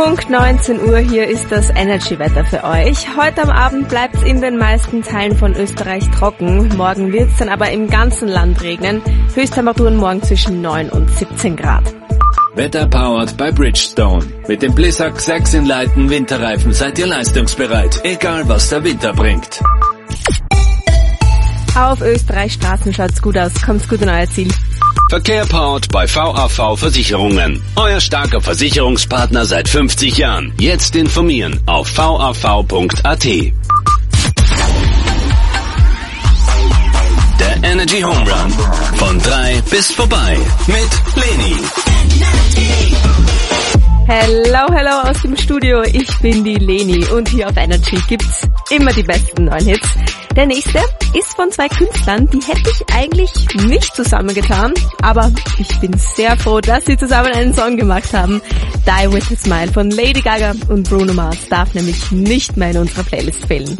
Punkt 19 Uhr, hier ist das Energy-Wetter für euch. Heute am Abend bleibt's in den meisten Teilen von Österreich trocken. Morgen wird's dann aber im ganzen Land regnen. Höchsttemperaturen morgen zwischen 9 und 17 Grad. Wetter powered by Bridgestone. Mit dem Blizzak 6 in Leiten Winterreifen seid ihr leistungsbereit, egal was der Winter bringt. Auf Österreichs Straßen schaut's gut aus. Kommt's gut an euer Ziel. Verkehr powered bei VAV Versicherungen. Euer starker Versicherungspartner seit 50 Jahren. Jetzt informieren auf vav.at. Der Energy Home Run. Von 3 bis vorbei. Mit Leni. Hello aus dem Studio. Ich bin die Leni und hier auf Energy gibt's immer die besten neuen Hits. Der nächste ist von 2 Künstlern, die hätte ich eigentlich nicht zusammengetan, aber ich bin sehr froh, dass sie zusammen einen Song gemacht haben. Die With a Smile von Lady Gaga und Bruno Mars darf nämlich nicht mehr in unserer Playlist fehlen.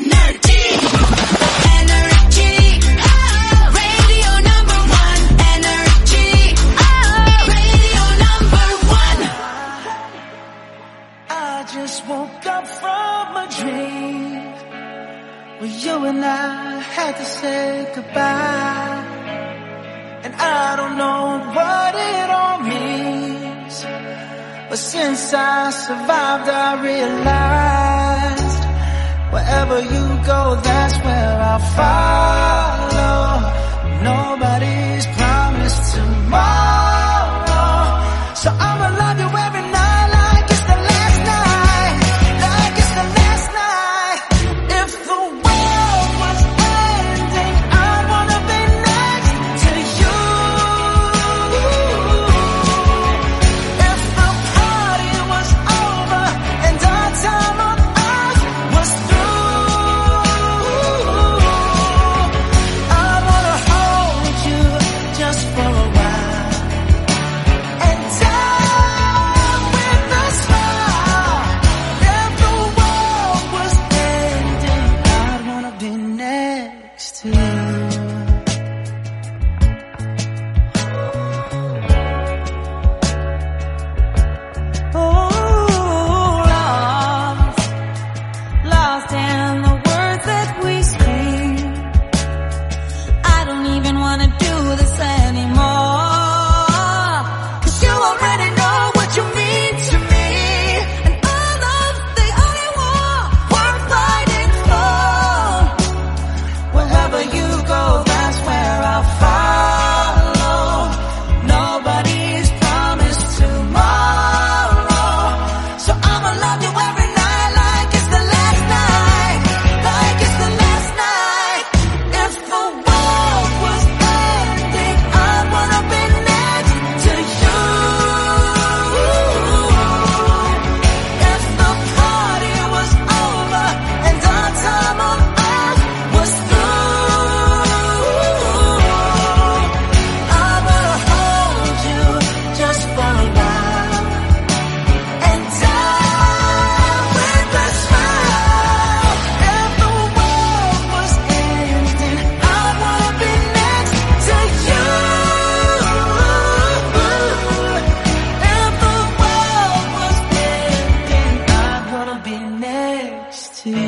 You and I had to say goodbye, and I don't know what it all means, but since I survived I realized wherever you go, that's where I'll follow. Nobody's promised tomorrow, so I'ma love you every night like it's the last night, like it's the last night. If the world was ending, I wanna be next to you. If the party was over and our time on earth was through, I wanna hold you just for a while and die with a smile. If the world was ending, I'd wanna be next to you. Lost in the words that we speak. I don't even wanna do this anymore, 'cause you already know what you mean to me, and all of the only war worth fighting for. Wherever you go, that's where I'll follow. Nobody's promised tomorrow, so I'ma love you every night like it's the last night, like it's the last night. If the world was ending, I wanna be next to you. If the party was over and our time on earth was through, I wanna hold you just for a while and die with a smile. If the world was ending, I wanna be next to you. If the world was ending, I wanna be next to you.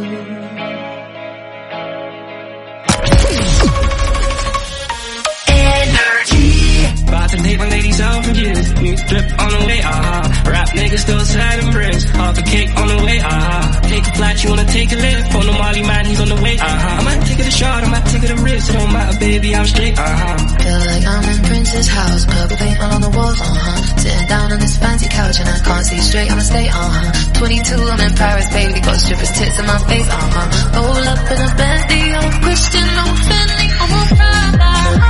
About to take my ladies out for years. New drip on the way, Rap niggas still slide and bricks. Half a cake on the way, Take a flight, you wanna take a lift. For no Molly man, he's on the way, I might take it a shot, I might take it a risk. It don't matter, baby, I'm straight, Feel like I'm in Prince's house, purple paint all on the walls, Sitting down on this fancy couch and I can't see straight, I'ma stay, 22, I'm in Paris, baby, got strippers' tits in my face, Roll up in a Bentley, I'm Christian, no Fendi, I'm a Prada.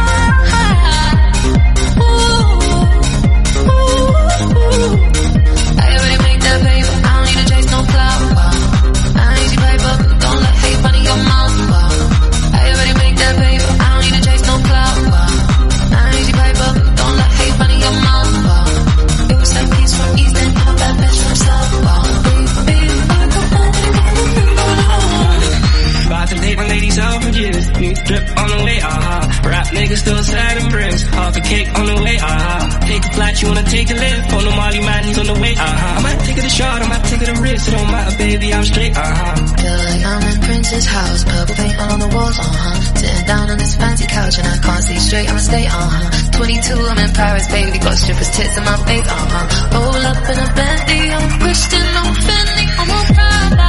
I already made that paper, I don't need to chase no clout, I need you paper, don't let hate run in your mouth, I already made that paper, I don't need to chase no clout, I need you paper, don't let hate run in your mouth, it was that piece from East End, I'm a bad bitch from South, About to take my ladies out for years. New drip on the way, Rap niggas still sad and bricks. Half a cake on the way, Take a flight, you wanna take a lift. On the Molly man, he's on the way, I might take it a shot, I might take it a risk. It don't matter, baby, I'm straight, Feel like I'm in Prince's house, purple paint all on the walls, Sitting down on this fancy couch and I can't see straight, I'ma stay, 22, I'm in Paris, baby, got strippers' tits in my face, Roll up in a Bentley, I'm Christian, I'm Fendi, I'm on Prada,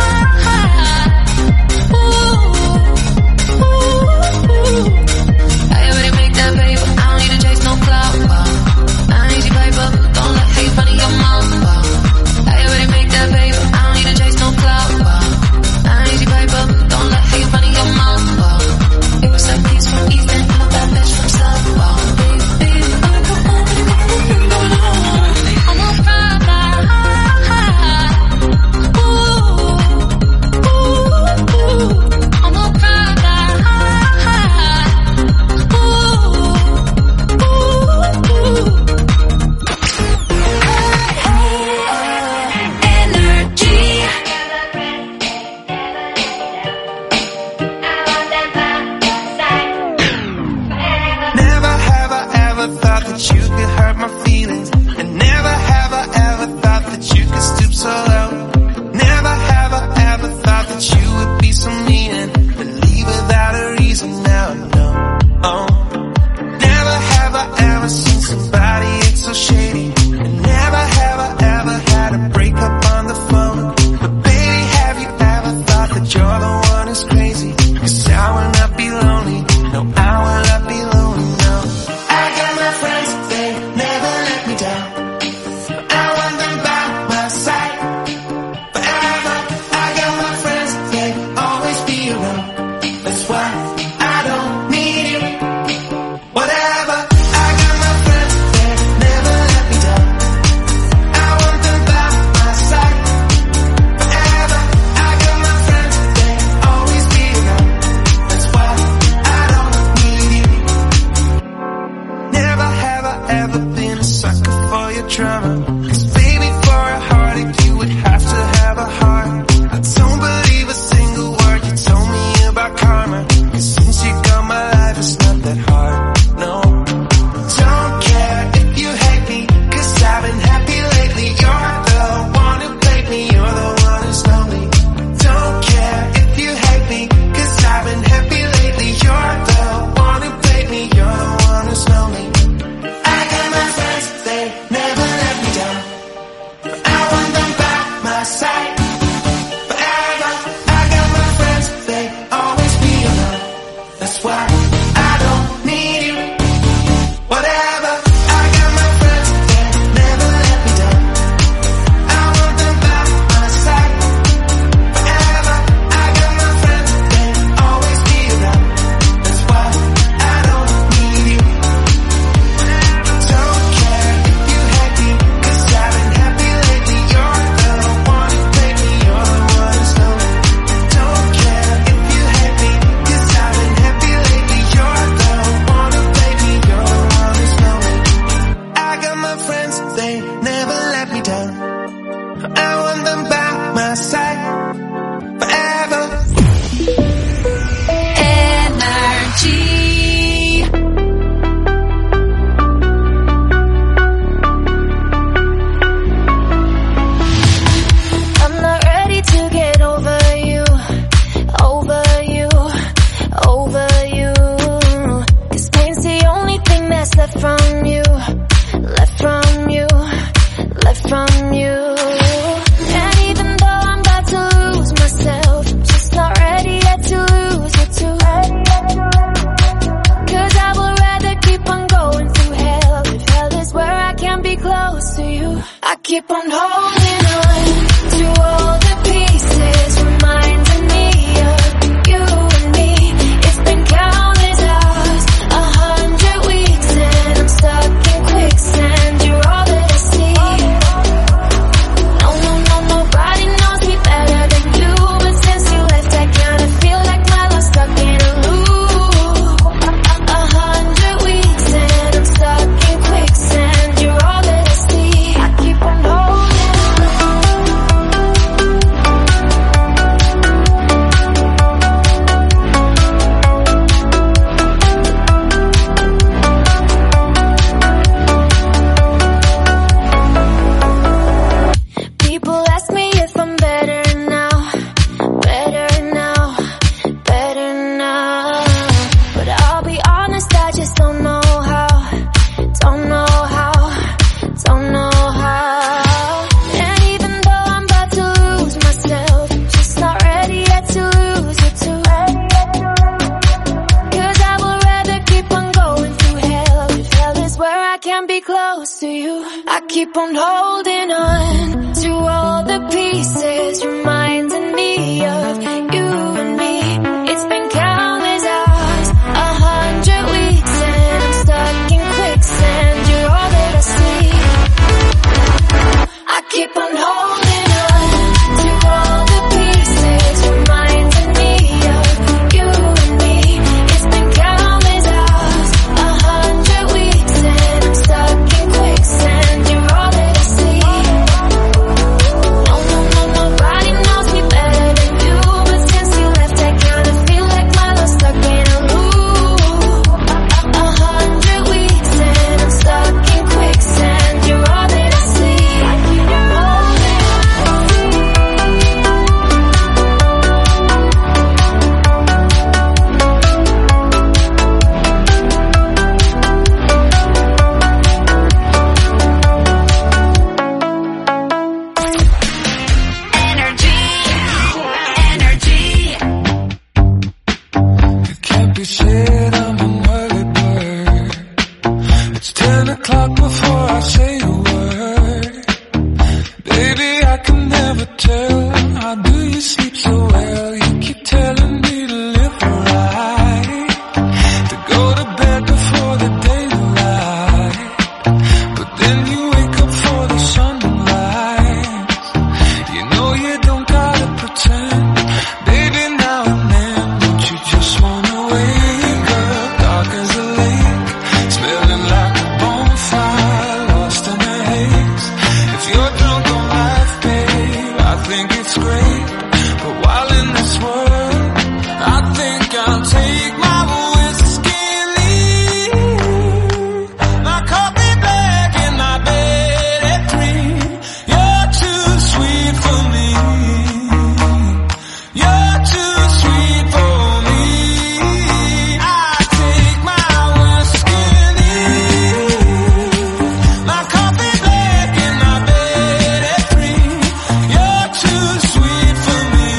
I already make that paper, I don't need to chase no clout, I need you paper, don't let hate run in your mouth, I already make that paper, I don't need to chase no clout, I need you paper, don't let hate run in your mouth, it was like peace from East and I'm a bad bitch from South, baby, I'm on Prada, close to you. I keep on holding on to all the pieces, reminding me of you and me. It's been countless hours, 100 weeks, and I'm stuck in quicksand. You're all that I see. I keep on holding on to all the pieces, reminding me of you and me. It's been countless hours, 100 weeks, and I'm stuck in quicksand. You're all that I see. No, nobody knows me better than you, but since you left, I kinda feel like my love's stuck in a loop. 100 weeks, and I'm stuck in quicksand. You're all that I see. I keep on holding It can't be said I'm an early bird. It's 10 o'clock before I say a word. Baby, I can never tell. How do you sleep so well? You keep telling me to live right, to go to bed before the daylight. But then you wake up for the sunrise. You know you don't gotta pretend. Baby, now and then, don't you just wanna wake up dark as a lake, smelling like a bonfire, lost in the haze. If you're drunk on life, babe, I think it's great. But while in this world, I think I'll take my whiskey and leave. My coffee black and my bed at 3. You're too sweet for me. You're too sweet for me. I take my whiskey and leave. My coffee black and my bed at 3. You're too sweet for me.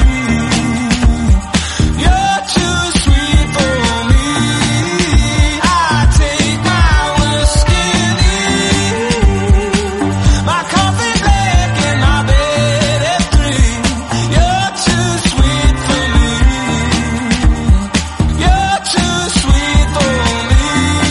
You're too sweet for me. I take my whiskey and leave. My coffee black and my bed at 3. You're too sweet for me. You're too sweet for me.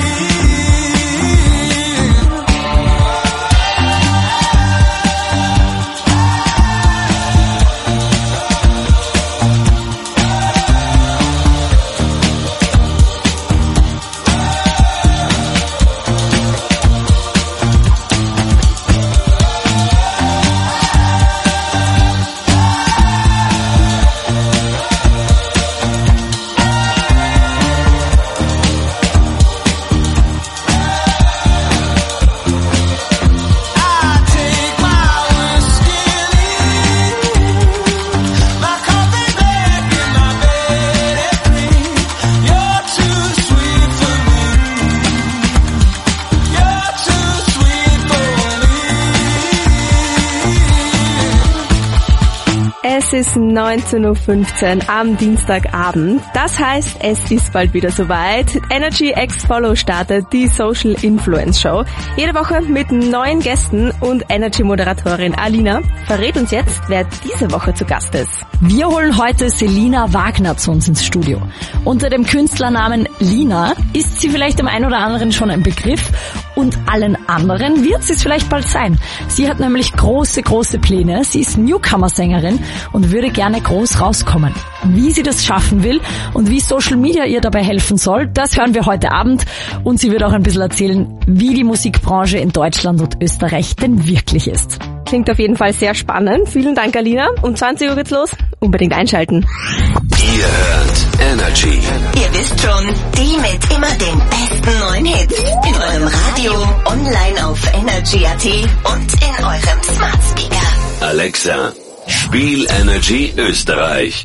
Es ist 19:15 Uhr am Dienstagabend. Das heißt, es ist bald wieder soweit. Energy X Follow startet die Social Influence Show. Jede Woche mit neuen Gästen und Energy-Moderatorin Alina verrät uns jetzt, wer diese Woche zu Gast ist. Wir holen heute Selina Wagner zu uns ins Studio. Unter dem Künstlernamen Lina ist sie vielleicht dem einen oder anderen schon ein Begriff und allen anderen wird sie es vielleicht bald sein. Sie hat nämlich große Pläne. Sie ist Newcomer-Sängerin und würde gerne groß rauskommen. Wie sie das schaffen will und wie Social Media ihr dabei helfen soll, das hören wir heute Abend. Und sie wird auch ein bisschen erzählen, wie die Musikbranche in Deutschland und Österreich denn wirklich ist. Klingt auf jeden Fall sehr spannend. Vielen Dank, Alina. Um 20 Uhr geht's los. Unbedingt einschalten. Ihr hört Energy. Ihr wisst schon, die mit immer den besten neuen Hits. In eurem Radio, online auf Energy.at und in eurem Smart Speaker. Alexa, spiel Energy Österreich.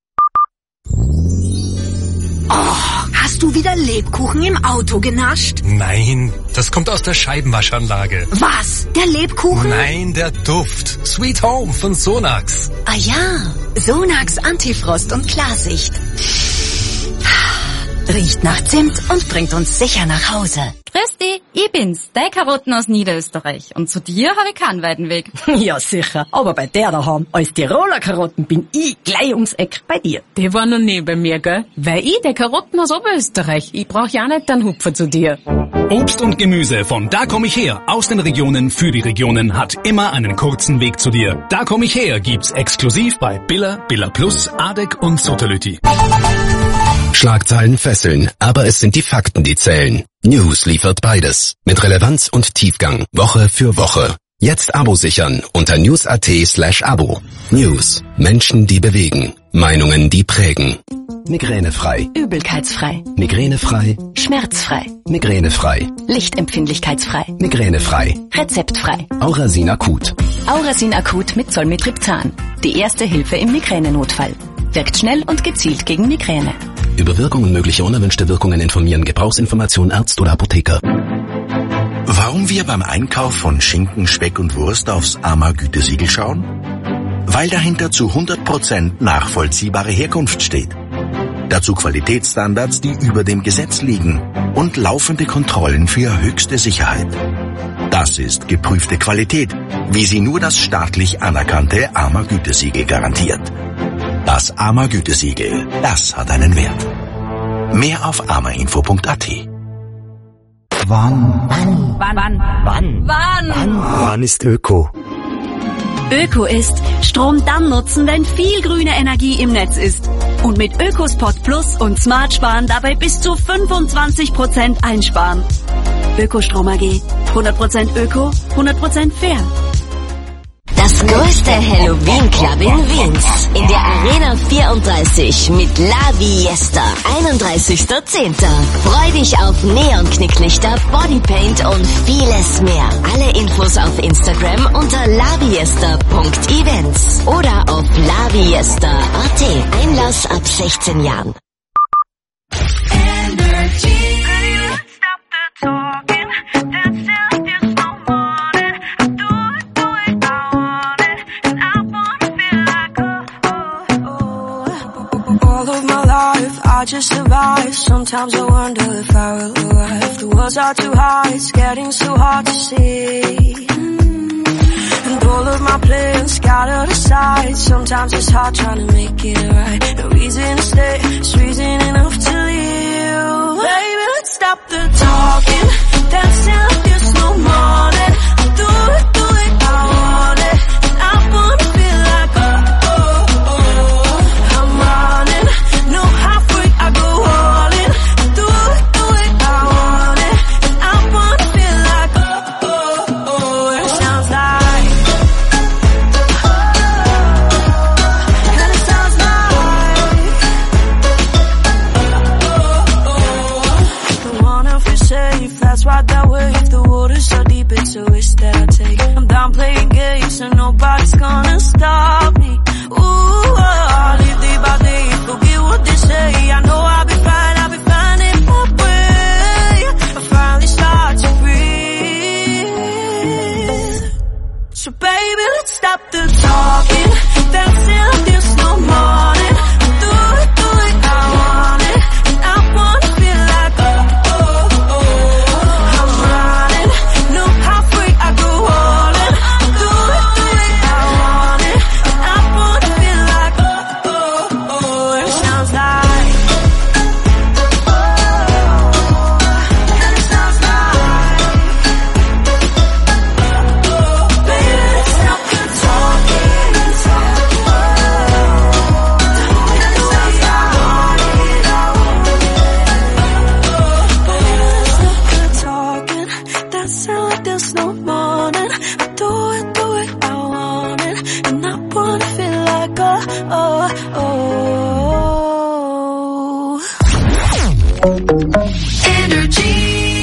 Oh, hast du wieder Lebkuchen im Auto genascht? Nein, das kommt aus der Scheibenwaschanlage. Was? Der Lebkuchen? Nein, der Duft. Sweet Home von Sonax. Ah ja, Sonax Antifrost und Klarsicht. Riecht nach Zimt und bringt uns sicher nach Hause. Grüß dich, ich bin's, deine Karotten aus Niederösterreich. Und zu dir habe ich keinen weiten Weg. Ja, sicher. Aber bei der daheim, als Tiroler Karotten, bin ich gleich ums Eck bei dir. Die war noch nie bei mir, gell? Weil ich der Karotten aus Oberösterreich. Ich brauch ja nicht einen Hupfer zu dir. Obst und Gemüse von Da komm ich her, aus den Regionen für die Regionen, hat immer einen kurzen Weg zu dir. Da komm ich her gibt's exklusiv bei Billa, Billa Plus, Adek und Sotterlütti. Schlagzeilen fesseln, aber es sind die Fakten, die zählen. News liefert beides. Mit Relevanz und Tiefgang, Woche für Woche. Jetzt Abo sichern unter news.at/Abo. News. Menschen, die bewegen. Meinungen, die prägen. Migränefrei. Übelkeitsfrei. Migränefrei. Schmerzfrei. Migränefrei. Lichtempfindlichkeitsfrei. Migränefrei. Rezeptfrei. Aurasin Akut. Aurasin Akut mit Zolmitriptan. Die erste Hilfe im Migränenotfall. Wirkt schnell und gezielt gegen Migräne. Über Wirkung und mögliche unerwünschte Wirkungen informieren. Gebrauchsinformation Arzt oder Apotheker. Warum wir beim Einkauf von Schinken, Speck und Wurst aufs AMA-Gütesiegel schauen? Weil dahinter zu 100% nachvollziehbare Herkunft steht. Dazu Qualitätsstandards, die über dem Gesetz liegen und laufende Kontrollen für höchste Sicherheit. Das ist geprüfte Qualität, wie sie nur das staatlich anerkannte AMA-Gütesiegel garantiert. Das AMA-Gütesiegel, das hat einen Wert. Mehr auf amainfo.at. Wann ist Öko? Öko ist Strom dann nutzen, wenn viel grüne Energie im Netz ist. Und mit Ökospot Plus und Smart Sparen dabei bis zu 25% einsparen. Ökostrom AG. 100% Öko, 100% fair. Das größte Halloween-Club in Wiens. In der Arena 34 mit La Fiesta. 31.10. Freu dich auf Neon-Knicklichter, Bodypaint und vieles mehr. Alle Infos auf Instagram unter laviesta.events oder auf laviesta.at. Einlass ab 16 Jahren. I just survive. Sometimes I wonder if I will arrive. The words are too high, it's getting so hard to see. And all of my plans scattered aside. Sometimes it's hard trying to make it right. No reason to stay, it's reason enough to leave. Baby, let's stop the talking, dancing like there's no morning. Do it, I want it. And I wanna feel like I'm running. No halfway, I go all in. Do it, I want it. And I wanna feel like it sounds like. And it sounds like. Don't wanna feel safe, that's right that way. If the water's so deep, it's a risk that I take. I'm down playing games, so nobody's gonna stop me. Ooh, I'll live day by day, forget what they say. I know I'll be fine in my way. I finally start to breathe. So baby, let's stop the talking, dancing like there's no morning. Do it, I want it. And I wanna feel like I'm running. No halfway, I go all in. Do it, I want it. And I wanna feel like it sounds like. And it sounds like. Baby, let's stop the talking. Talking, dancing like there's no morning. I do it, I want it. And I wanna feel like Energy.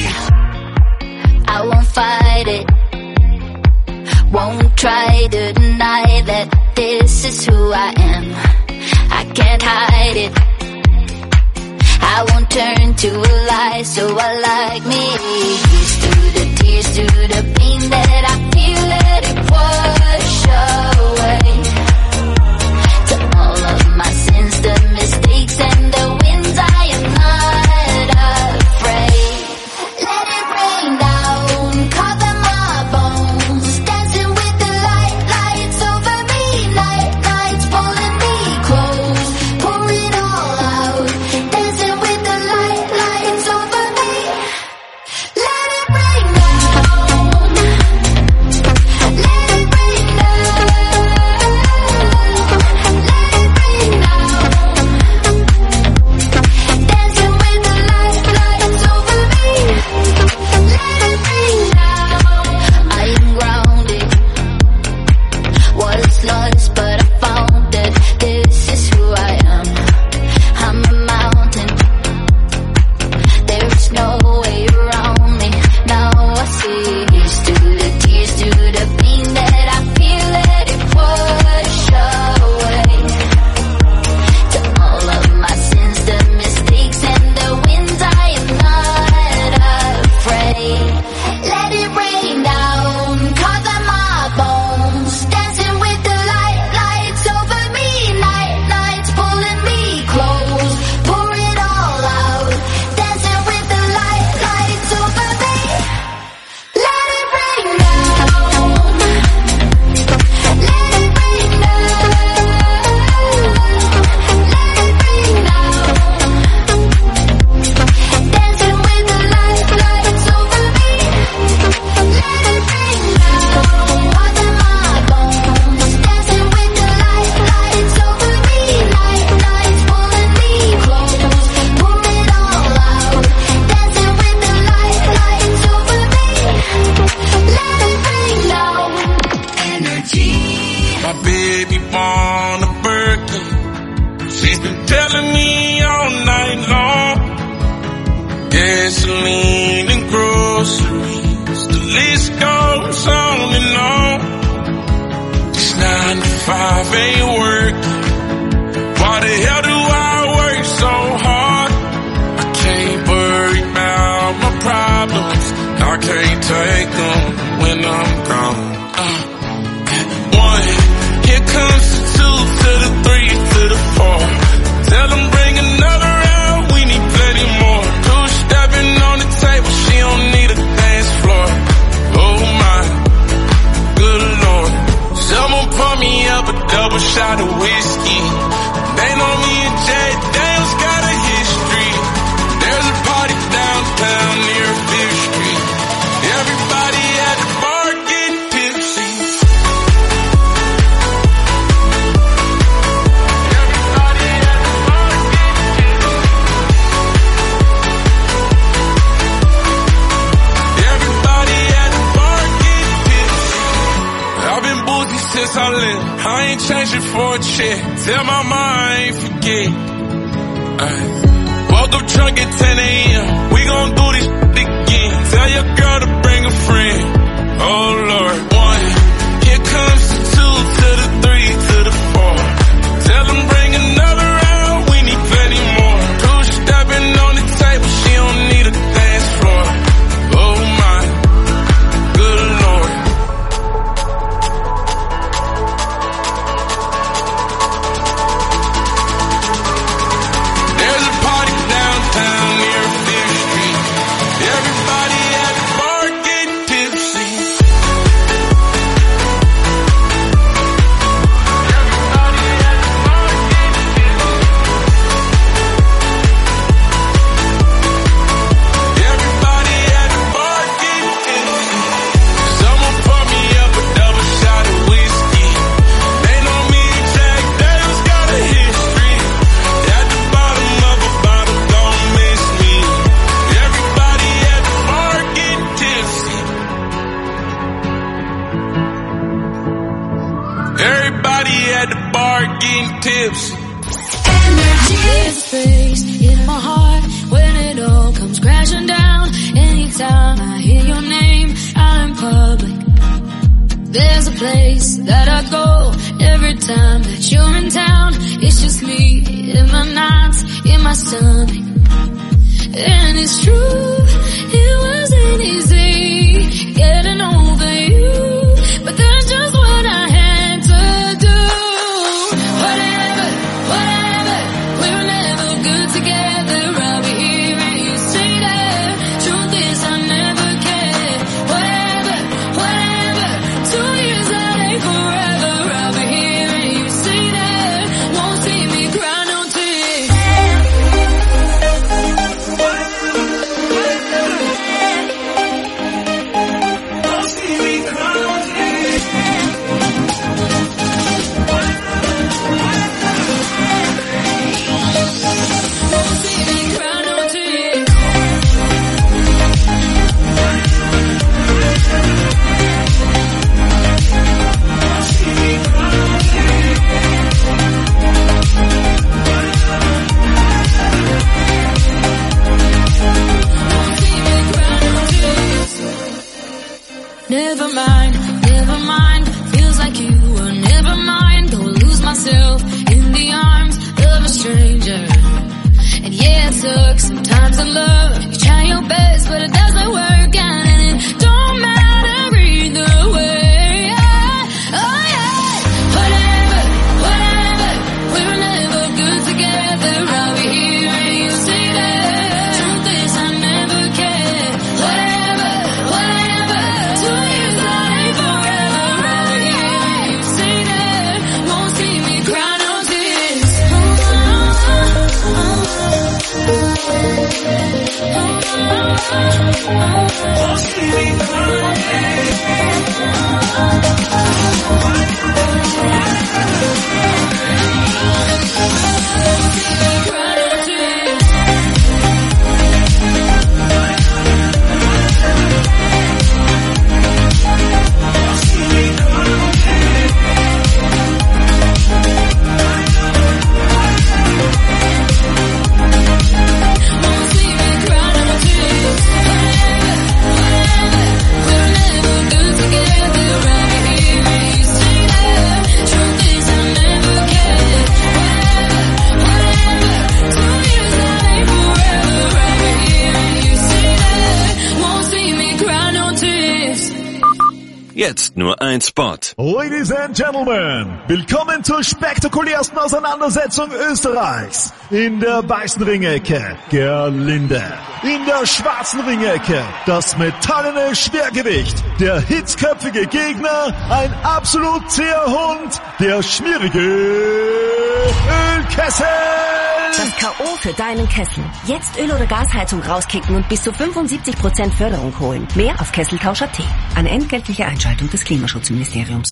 I won't fight it. Won't try to deny that this is who I am. I can't hide it. I won't turn to a lie, so I like me. Here's to the tears, to the pain that I feel, let it wash away. To all of my sins, the mistakes and the wins, I am not afraid. Let it rain. telling me all night long. Gasoline and groceries, the list goes on and on. This 9 to 5 ain't working. Why the hell do I work so hard? I can't worry about my problems. I can't take them when I'm gone. 1, here comes the 2 to the 3 to the 4. Tell them bring another round, we need plenty more. 2 stepping on the table, she don't need a dance floor. Oh my, good Lord. Someone pour me up a double shot of whiskey. They know me and Jay Daniels got a history. There's a party downtown near 5th Street. Everybody at the bar getting tipsy. Everybody at the bar getting tipsy. Everybody at the bar getting tipsy. I've been boozy since I left. I ain't changing for a check. Tell my mom I ain't forget. Woke up drunk at 10 a.m. We gon' do this again. Tell your girl to bring a friend. Oh Lord. 1, here comes the 2 to the 3 to the 4. Tell them bring another round, we need plenty more. 2 stepping on the table, she don't need a dance floor. Oh my, good Lord. There's a party downtown near 5th Street. Everybody at the bar getting tipsy. Everybody at the bar getting tipsy. Everybody at the bar getting tipsy. Someone pour me up a double shot of whiskey. They know me and Jack Daniels got a history. At the bottom of a bottle, don't miss me. Everybody at the bar getting tipsy. Everybody at the bar getting tipsy. There's space in my heart when it all comes crashing down. Anytime I hear your name out in public, there's a place that I go every time that you're in town. It's just me in my nights, in my stomach. And it's true, it wasn't easy getting over you, but that's just what I had to do. Whatever, we were never good together. I'll be here and you say that. Truth is I never cared. Whatever, 2 years that ain't forever. I'll be here and you say that. Won't see me cry no tears. Never mind, feels like you were never mine. Go lose myself in the arms of a stranger. And yeah, it sucks sometimes in love. You try your best, but it doesn't work out, and it don't matter either way. Oh yeah, whatever, we were never good together. I'll be here and you say that. Truth is I never cared. Whatever, 2 years that ain't forever. I'll be here and you say that. Won't see me cry no tears. Won't see me cry. Jetzt nur ein Spot. Ladies and Gentlemen, willkommen zur spektakulärsten Auseinandersetzung Österreichs. In der weißen Ringecke Gerlinde. In der schwarzen Ringecke das metallene Schwergewicht. Der hitzköpfige Gegner, ein absolut zäher Hund, der schmierige Ölkessel. Das K.O. für deinen Kessel. Jetzt Öl- oder Gasheizung rauskicken und bis zu 75% Förderung holen. Mehr auf Kesseltausch.at. Eine entgeltliche Einschaltung des Klimaschutzministeriums.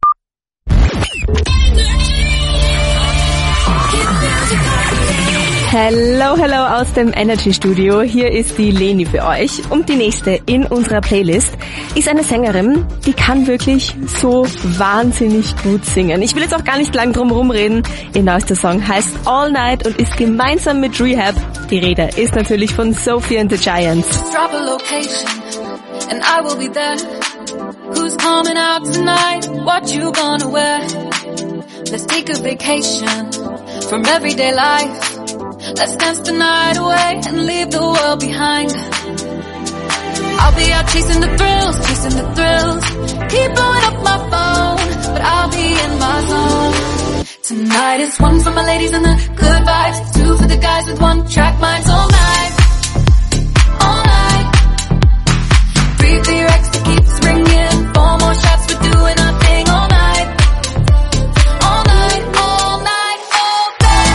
Hello, hello aus dem Energy Studio. Hier ist die Leni für euch. Und die nächste in unserer Playlist ist eine Sängerin, die kann wirklich so wahnsinnig gut singen. Ich will jetzt auch gar nicht lang drum rumreden. Ihr neuester Song heißt All Night und ist gemeinsam mit Rehab. Die Rede ist natürlich von Sophie and the Giants. Drop a location and I will be there. Who's coming out tonight? What you gonna wear? Let's take a vacation from everyday life. Let's dance the night away and leave the world behind. I'll be out chasing the thrills, chasing the thrills. Keep blowing up my phone, but I'll be in my zone. Tonight is one for my ladies and the good vibes, two for the guys with one track minds all night. All night. Breathe the Rex that keeps ringing. Four more shots, we're doing our thing all night. All night, all night, all day.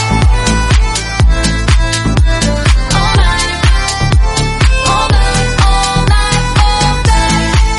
All night. All night, all night, all day.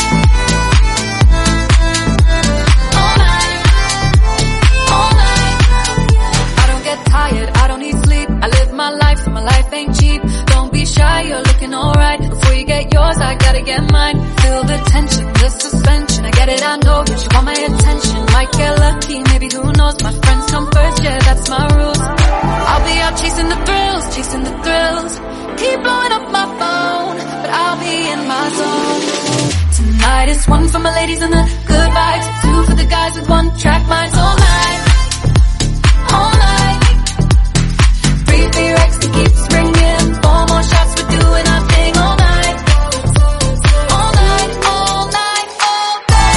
All night. All night. I don't get tired, I don't need sleep. I live my life, so my life ain't cheap. Don't be shy, you're looking alright. Before you get yours, I gotta get mine. Feel the tension, the suspension. I get it, I know that you want my attention. Might get lucky, maybe who knows. My friends come first, yeah, that's my rules. I'll be out chasing the thrills, chasing the thrills. Keep blowing up my phone, but I'll be in my zone. Tonight is one for my ladies and the good vibes, two for the guys with one track minds all night. All night. Breathe the Rex that keeps ringing. Four more shots, we're doing our thing all night. All night, all night, all day.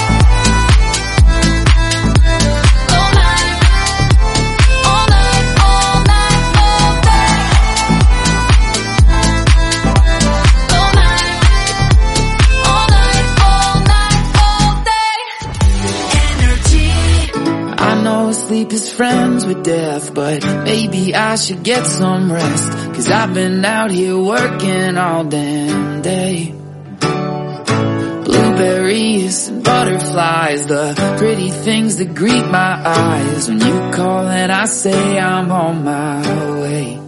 All night. All night, all night, all day. All night. All night, all night, all day. Energy. I know sleep is friends with death, but maybe I should get some rest. 'Cause I've been out here working all damn day. Blueberries and butterflies, the pretty things that greet my eyes. When you call and I say I'm on my way.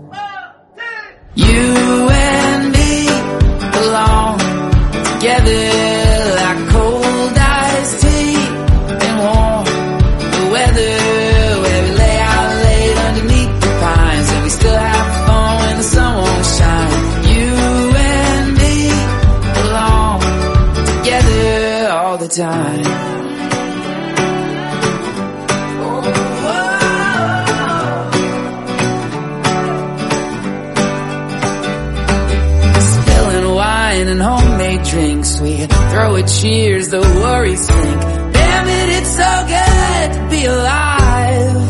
You and me belong together like cold iced tea and warm the weather, where we lay out late underneath the pines and we still have fun when the sun won't shine. You and me belong together all the time. Spilling wine and homemade drinks, we throw a cheers, the worries sink. Damn it, it's so good to be alive.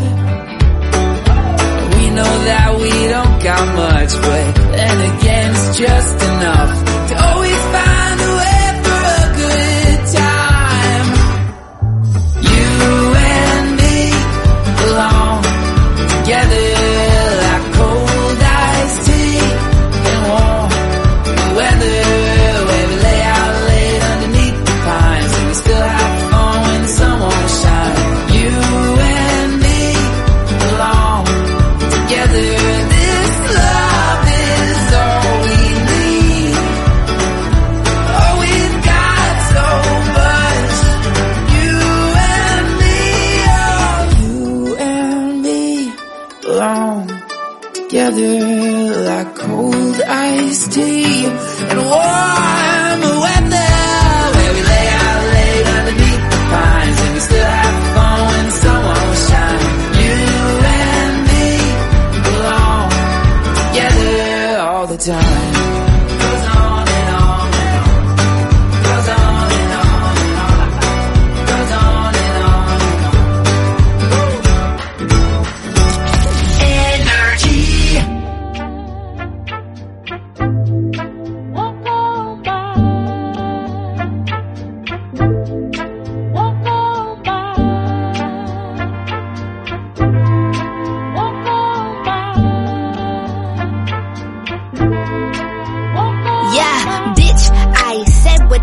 We know that we don't got much, but then again it's just enough to always find a way for a good time. You and me belong together like cold iced tea and warm the weather, where we lay out late underneath the pines and we still have fun when the sun won't shine. You and me belong together. This love is all we need. Oh, we've got so much. You and me, oh, you and me belong together like cold iced tea and warm weather, where we lay out late underneath the pines and we still have fun when the sun won't shine. You and me belong together all the time. Goes on and on and on. Goes on and on.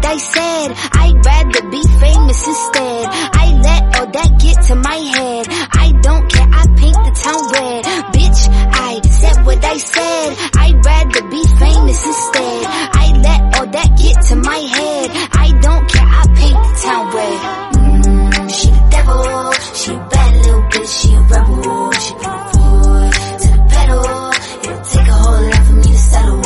I said. I'd rather be famous instead. I let all that get to my head. I don't care, I paint the town red. Bitch, I said what I said. I'd rather be famous instead. I let all that get to my head. I don't care, I paint the town red. She the devil, she a bad little bitch, she a rebel. She put her foot to the pedal. It'll take a whole lot for me to settle.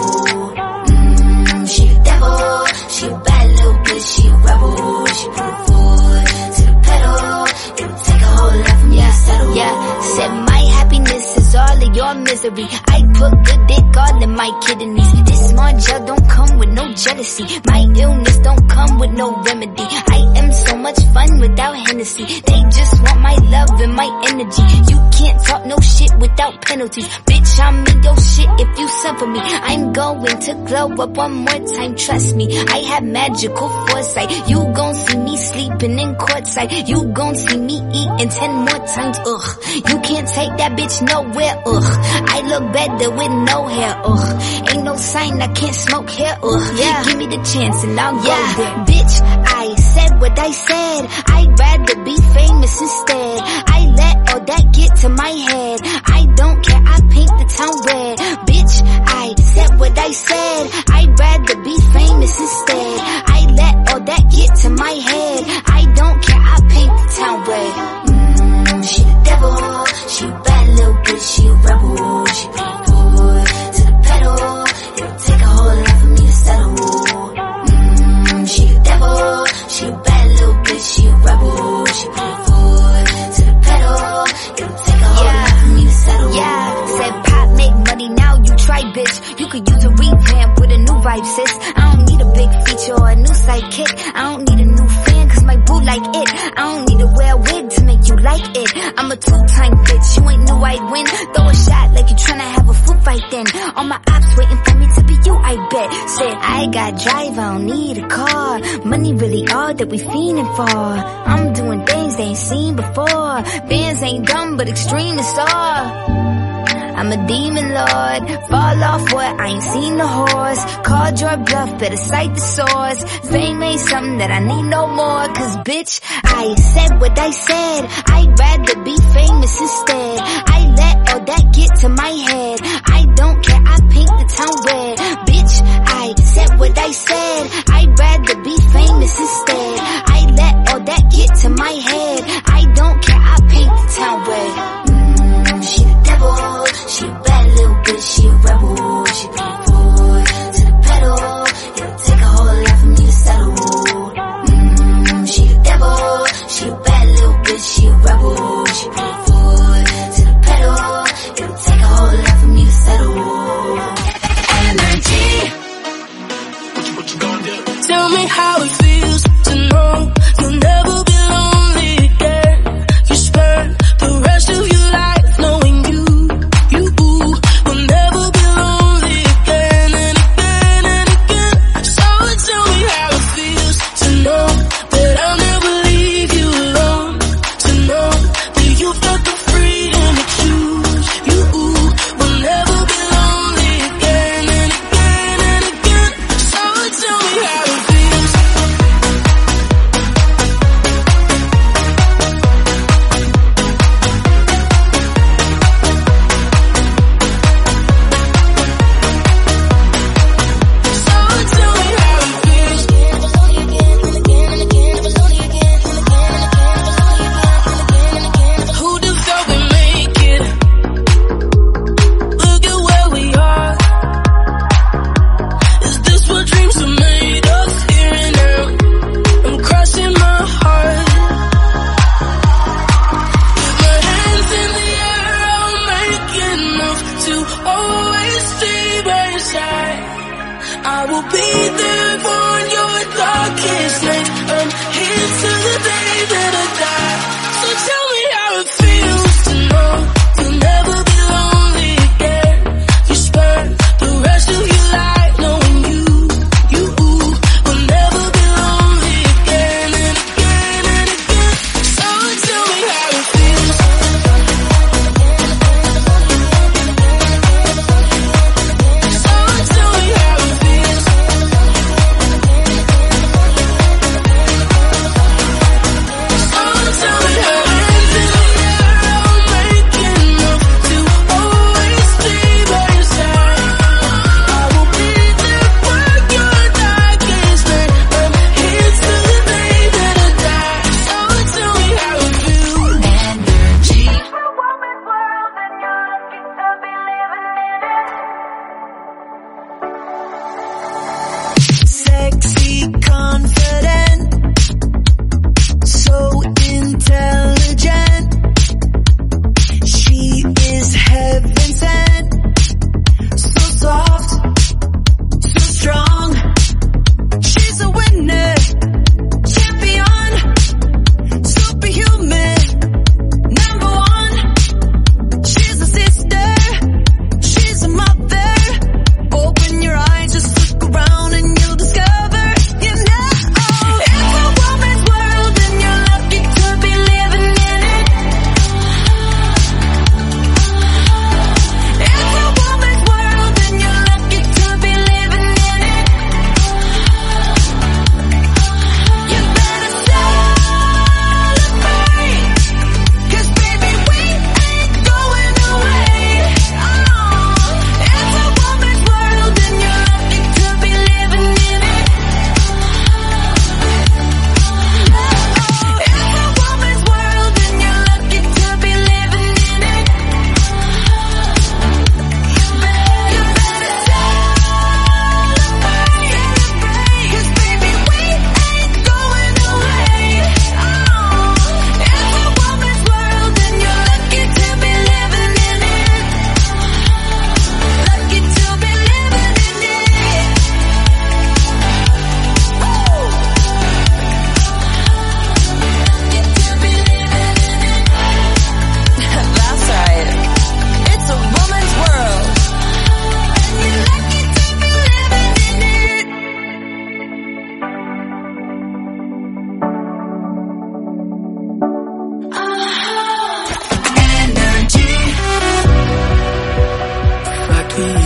She the devil, she a bad little bitch, she a rebel. She put her foot to the pedal. It'll take a whole lot for me to settle. Yeah, said my happiness is all of your misery. I put good dick all in my kidneys. This small gel don't come with no jealousy. My illness don't come with no remedy. I am so much fun without Hennessy. They just want my love and my energy. You can't talk no shit without penalties. Bitch, I'm in your shit if you suffer me. I'm going to glow up one more time, trust me. I have magical foresight. You gon' see me sleeping in courtside. You gon' see me eating 10 more times, ugh. You can't take that bitch nowhere, ugh. I look better with no hair, ugh. Ain't no sign I can't smoke here, ugh. Yeah. Give me the chance and I'll go there. Bitch, I said what I said. I'd rather be famous instead. I let all that get to my head. I don't care, I paint the town red. Bitch, I said what I said. I'd rather be famous instead. I let all that get to my head. I don't care, I paint the town red. She the devil, she a bad little bitch, she a rebel. She put her foot to the pedal. It'll take a whole lot for me to settle. She the devil, she a bad little bitch, she a rebel. She put her foot to the pedal. It'll take a whole lot for me to settle. Yeah, said pop make money, now you try, bitch. You could use a revamp with a new vibe, sis. I don't need a big feature or a new sidekick. I don't need a new fan, cause my boo like it. I don't need to wear a wig to make you like it. I'm a two-time bitch, you ain't knew I'd win. Throw a shot like you tryna have a foot fight then. All my ops waiting for me to be you, I bet. Said I got drive, I don't need a car. Money really all that we fiending for. I'm doing things they ain't seen before. Bands ain't dumb but extreme is all. I'm a demon lord, fall off what, I ain't seen the horse. Called your bluff, better cite the source. Fame ain't something that I need no more. Cause bitch, I said what I said. I'd rather be famous instead. I let all that get to my head. I don't care, I paint the town red. Bitch, I said what I said. I'd rather be famous instead. I let all that get to my head. I don't care, I paint the town red. She the devil, she a bad little bitch, she a rebel. She put her foot to the pedal. It'll take a whole lot for me to settle. She the devil, she a bad little bitch, she a rebel. She put her foot to the pedal. It'll take a whole lot for me to settle. Energy. What you gonna do? Tell me how it feels to know you'll never be lonely again. You spend the rest of your life knowing you will never be lonely again and again and again. So tell me how it feels to know that I'll never leave you alone. To know that you've got the freedom to choose. You will never be lonely again and again and again. So tell me how it feels. Who'd have thought we'd make it? Look at where we are. Is this what dreams are made of? Here and now, I'm crossing my heart. With my hands in the air, I'll make enough to always stay by your side. I will be there for your darkest night. I'm here till the day that I die. So tell me how it feels to know you'll never be lonely again. You spend the rest of your life knowing you will never be lonely again and again and again. So tell me how it feels. So tell me how it feels.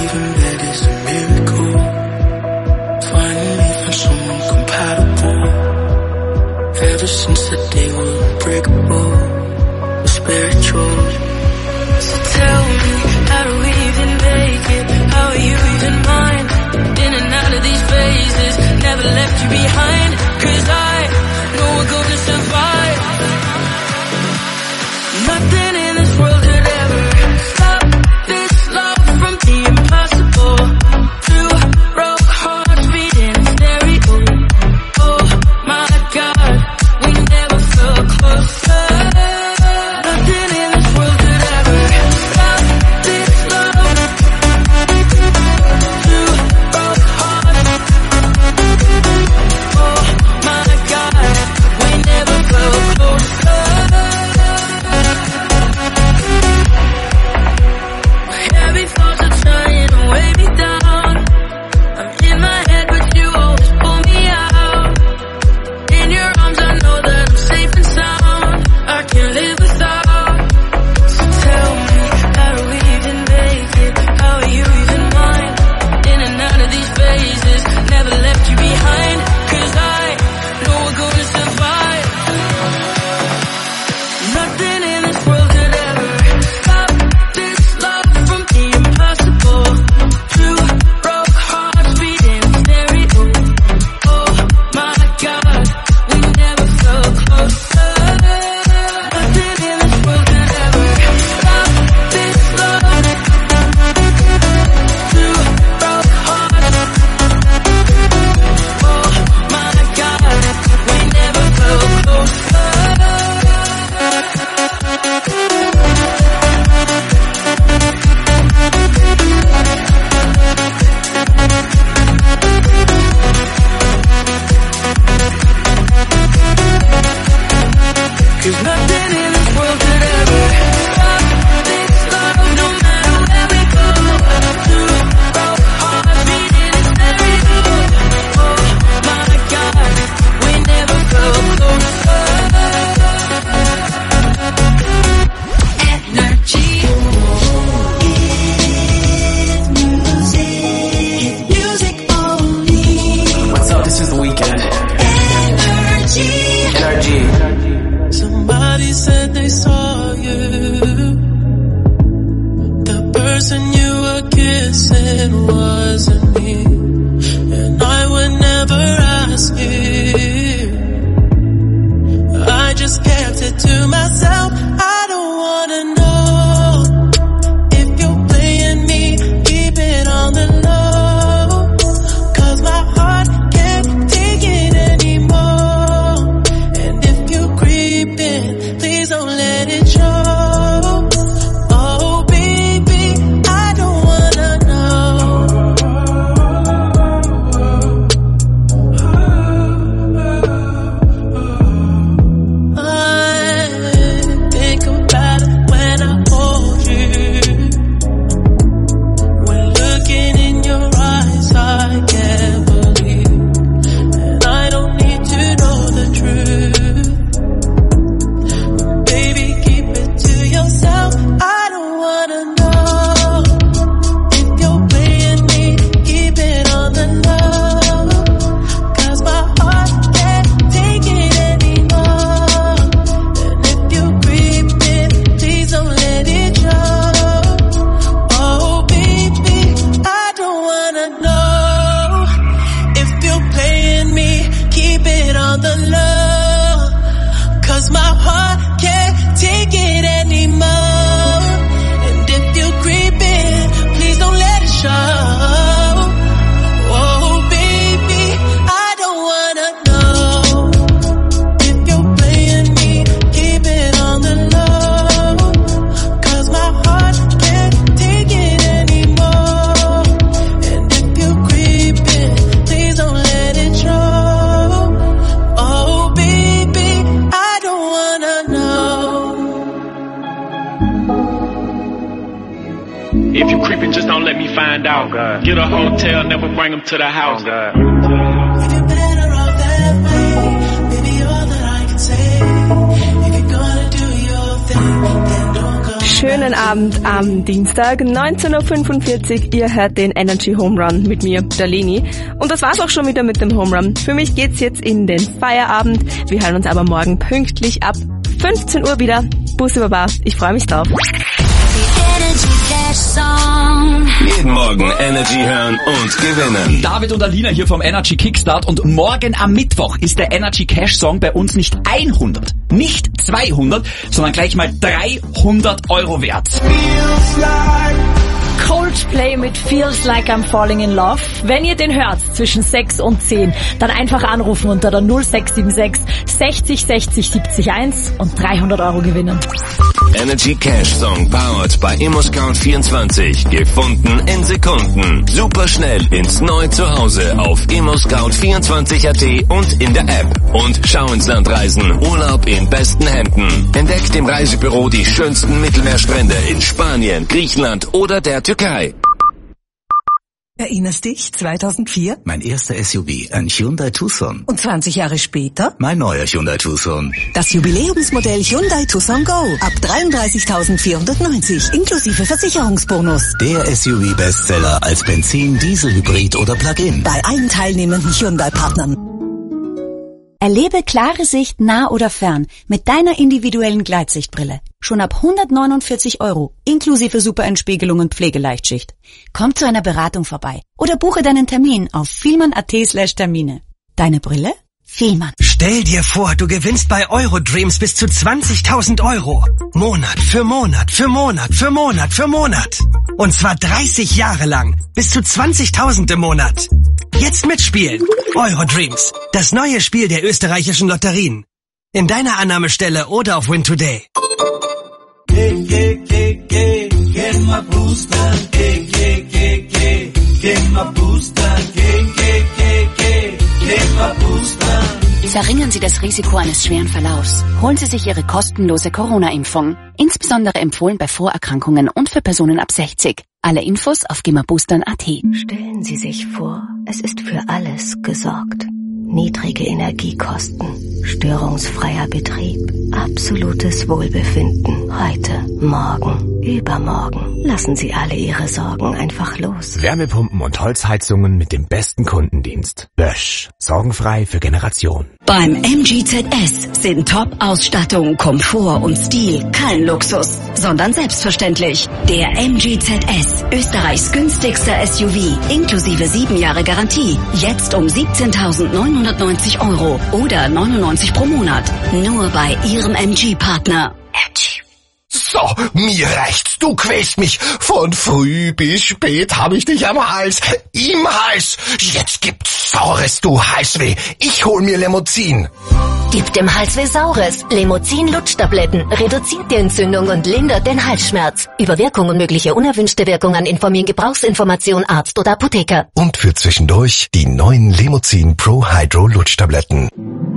leaving bed is a miracle. Finally found someone compatible. Ever since the day we were unbreakable, we're spiritual. So tell me, how do we even make it? How are you even mine? In and out of these phases, never left you behind. 'Cause I know we're gonna survive. Nothing in this world could ever stop this love from being possible. Two broke hearts beating in stereo. Oh my God, we never felt closer. Nothing in this world could ever stop this love. Two broke hearts. Oh my God, we never felt closer. Heavy thoughts are trying to weigh me down. I'm in my head, but you always pull me out. In your arms, I know that I'm safe and sound. I can't live without. So tell me, how do we even make it? How are you even mine? In and out of these phases, never left you behind. 'Cause I know we're gonna survive. Nothing in this world could ever stop this love from being possible. Two broke hearts beating in stereo. Oh my God, we never felt closer. Nothing in this world could ever stop this love. Two broke hearts. Oh my God, we never felt closer. Cause nothing in this world could ever stop this love, no matter where we go. Two broke hearts beating in stereo. Oh my God, we never felt closer. Energy. Music only. What's up? This is The Weeknd. Energy. Somebody said they saw you. The person you were kissing wasn't me. And I would never ask you. I just kept it to myself. I don't wanna know if you're playing me. Keep it on the low. 'Cause my heart can't take it anymore. And if you creep in, please don't let it show. Oh baby, I don't wanna know. I think about it when I hold you. When looking in your eyes, I can't believe. And I don't need to know the truth. Baby, keep it to yourself. I don't wanna know if you're playing me. Keep it on the low. 'Cause my heart can't take it anymore. And if you creep in, please don't let it show. Oh baby, I don't wanna know if you're playing me. Keep it on the low. 'Cause my heart can't take it anymore. And if you creep in, please don't let it show. Oh baby, I don't wanna know if you're playing me. Keep it on the low. 'Cause my heart can't take it anymore. And if you creep in, please don't let it show. Oh baby, I don't wanna know. If you creeping, just don't let me find out. Get a hotel, never bring them to the house. If you're better off that way, baby, all that I can say. If you're gonna do your thing, then don't go. schönen Abend am Dienstag, 19.45 Uhr. Ihr hört den Energy Home Run mit mir, der Leni. Und das war's auch schon wieder mit dem Home Run. Für mich geht's jetzt in den Feierabend. Wir hören uns aber morgen pünktlich ab 15 Uhr wieder. Bussi Baba, ich freue mich drauf. Jeden Morgen Energy hören und gewinnen. David und Alina hier vom Energy Kickstart und morgen am Mittwoch ist der Energy Cash Song bei uns nicht 100, nicht 200, sondern gleich mal 300 Euro wert. Coldplay mit Feels Like I'm Falling in Love. Wenn ihr den hört zwischen 6 und 10, dann einfach anrufen unter der 0676 60 60 70 1 und 300 Euro gewinnen. Energy Cash Song powered by ImmoScout24. Gefunden in Sekunden. Super schnell ins neue Zuhause auf ImmoScout24.at und in der App. Und schau ins Land reisen. Urlaub in besten Händen. Entdeckt im Reisebüro die schönsten Mittelmeerstrände in Spanien, Griechenland oder der Türkei. Erinnerst dich, 2004? Mein erster SUV, ein Hyundai Tucson. Und 20 Jahre später? Mein neuer Hyundai Tucson. Das Jubiläumsmodell Hyundai Tucson Go. Ab 33.490, inklusive Versicherungsbonus. Der SUV-Bestseller als Benzin, Diesel, Hybrid oder Plug-in. Bei allen teilnehmenden Hyundai-Partnern. Erlebe klare Sicht nah oder fern mit deiner individuellen Gleitsichtbrille. Schon ab 149 Euro, inklusive Superentspiegelung und Pflegeleichtschicht. Komm zu einer Beratung vorbei oder buche deinen Termin auf vielmann.at/Termine. Deine Brille? Vielmann. Stell dir vor, du gewinnst bei Eurodreams bis zu 20.000 Euro. Monat für Monat für Monat für Monat für Monat. Und zwar 30 Jahre lang. Bis zu 20.000 im Monat. Jetzt mitspielen. Eurodreams. Das neue Spiel der österreichischen Lotterien. In deiner Annahmestelle oder auf Win Today. Get my booster. Get my booster. Get my booster. Verringern Sie das Risiko eines schweren Verlaufs. Holen Sie sich Ihre kostenlose Corona-Impfung. Insbesondere empfohlen bei Vorerkrankungen und für Personen ab 60. Alle Infos auf gimmerboostern.at. Stellen Sie sich vor, es ist für alles gesorgt. Niedrige Energiekosten, störungsfreier Betrieb, absolutes Wohlbefinden. Heute, morgen, übermorgen. Lassen Sie alle Ihre Sorgen einfach los. Wärmepumpen und Holzheizungen mit dem besten Kundendienst. Bösch. Sorgenfrei für Generationen. Beim MG ZS sind Top-Ausstattung, Komfort und Stil kein Luxus, sondern selbstverständlich. Der MG ZS, Österreichs günstigster SUV, inklusive 7 Jahre Garantie. Jetzt um 17.990 Euro oder 99 pro Monat. Nur bei Ihrem MG-Partner. MG. So, mir reicht's. Du quälst mich. Von früh bis spät habe ich dich am Hals. Im Hals. Jetzt gibt's Saures, du Halsweh. Ich hol mir Lemozin. Gib dem Halsweh Saures. Lemozin Lutschtabletten reduziert die Entzündung und lindert den Halsschmerz. Über Wirkung und mögliche unerwünschte Wirkungen informieren Gebrauchsinformation Arzt oder Apotheker. Und für zwischendurch die neuen Lemozin Pro Hydro Lutschtabletten.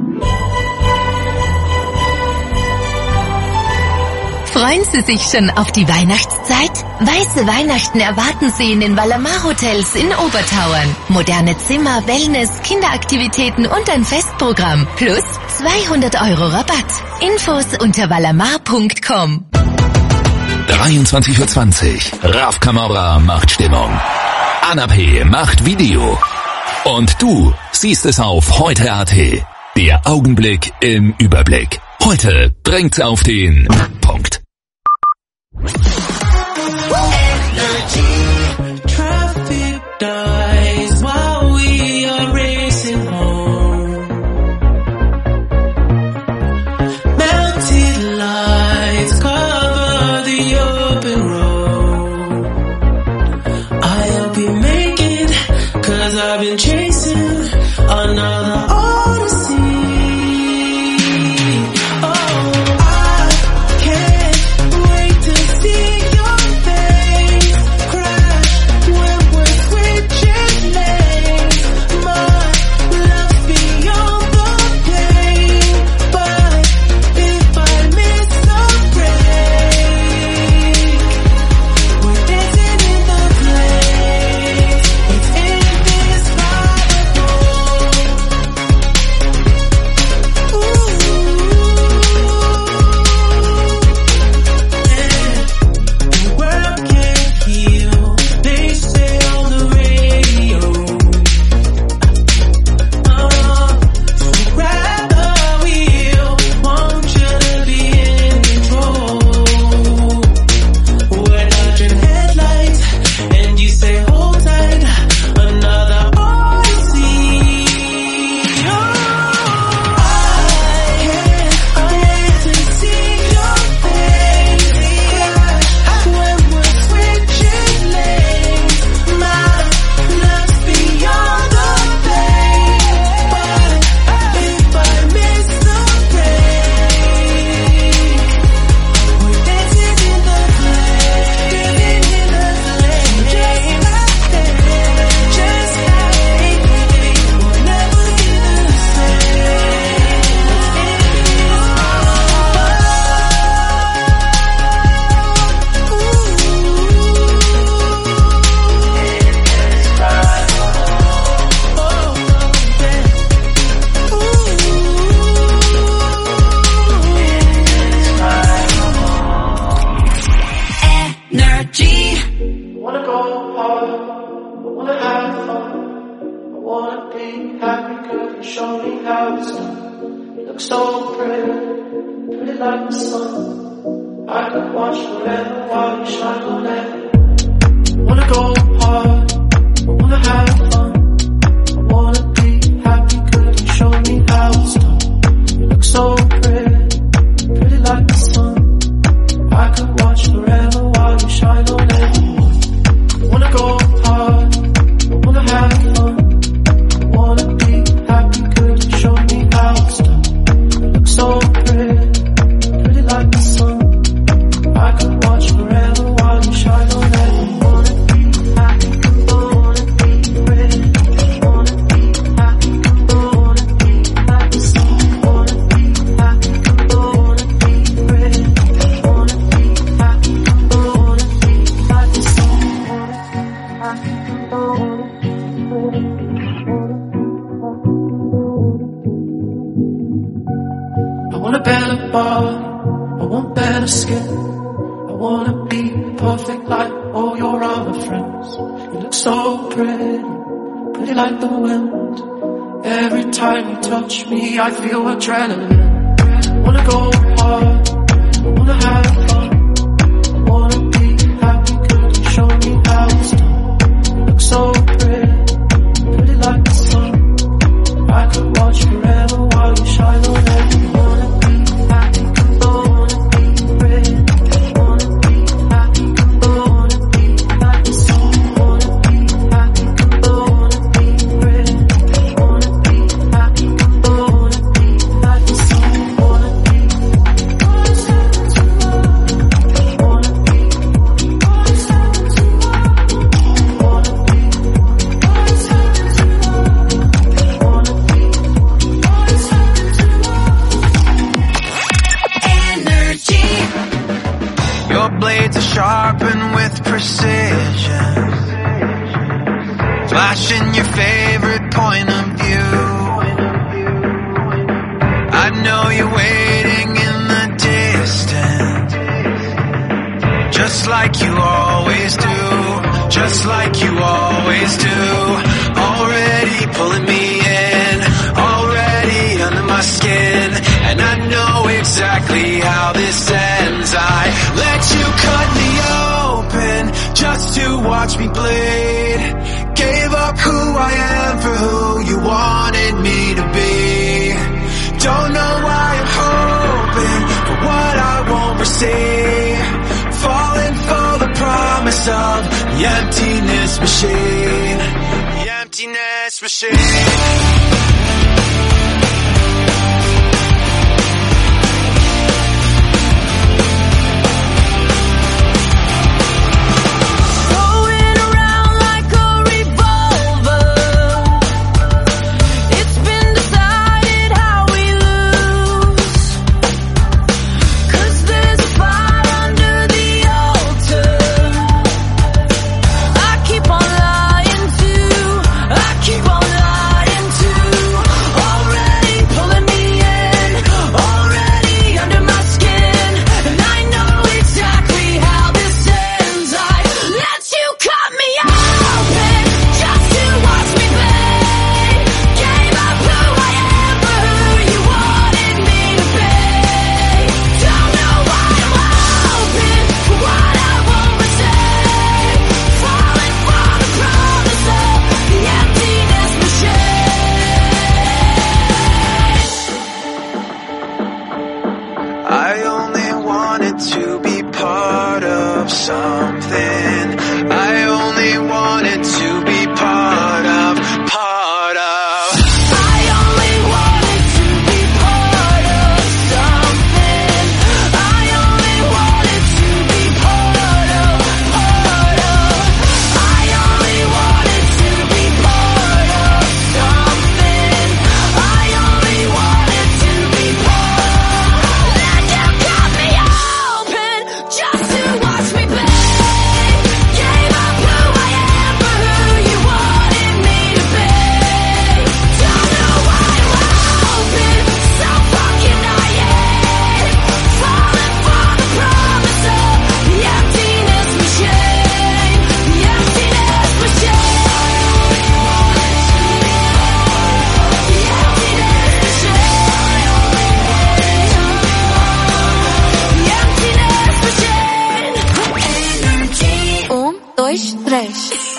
Freuen Sie sich schon auf die Weihnachtszeit? Weiße Weihnachten erwarten Sie in den Valamar Hotels in Obertauern. Moderne Zimmer, Wellness, Kinderaktivitäten und ein Festprogramm. Plus 200 Euro Rabatt. Infos unter valamar.com. 23:20 Uhr. Raf Camora macht Stimmung. Anna P. macht Video. Und du siehst es auf heute.at. Der Augenblick im Überblick. Heute bringt's auf den Punkt. Traffic dies while we are racing home. Mounted lights cover the open road. I'll be making, 'cause I've been chasing another odyssey. go hard, I wanna have fun. I wanna be happy, girl, you show me how it's done. You look so pretty, pretty like the sun. I could watch forever while you shine on it. I wanna go hard, I wanna have fun. I wanna be happy, girl, you show me how it's done. You look so pretty, pretty like the sun. I could watch forever while you shine on it. I wanna go hard, I wanna have fun. I wanna be happy, girl, you show me how it's done. You look so pretty, pretty like the sun. I could watch forever while you shine on it. I wanna be happy, I wanna be pretty. I wanna be happy, I wanna be like the sun. I wanna be happy, I wanna be pretty. I wanna be happy, I wanna be like the sun. I wanna be happy, I wanna be pretty. I want a better body, I want better skin. I wanna be perfect like all your other friends. You look so pretty, pretty like the wind. Every time you touch me, I feel adrenaline. I wanna go hard, I wanna have fun. I wanna be happy, girl, you show me how it's done. You look so pretty, pretty like the sun. I could watch forever while you shine on it. I wanna be happy, I wanna be pretty. I wanna be happy, I wanna be like the sun. I wanna be happy, I wanna be pretty. I wanna be happy, I wanna be like the sun. I wanna be Your blades are sharpened with precision, flashing your favorite point of view. I know you're waiting in the distance, just like you always do, just like you always do. Already pulling me in, already under my skin, and I know exactly how this ends. I let you cut me open just to watch me bleed. Gave up who I am for who you wanted me to be. Don't know why I'm hoping for what I won't receive. Falling for the promise of the emptiness machine. The emptiness machine. Keep on lying to